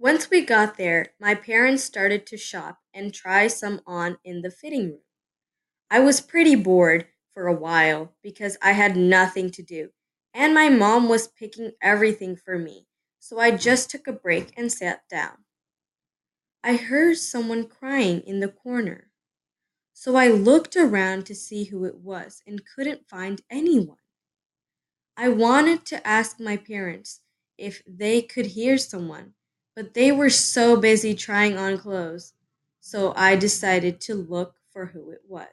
Once we got there, my parents started to shop and try some on in the fitting room. I was pretty bored for a while because I had nothing to do, and my mom was picking everything for me, so I just took a break and sat down. I heard someone crying in the corner, so I looked around to see who it was and couldn't find anyone. I wanted to ask my parents if they could hear someone, but they were so busy trying on clothes, so I decided to look for who it was.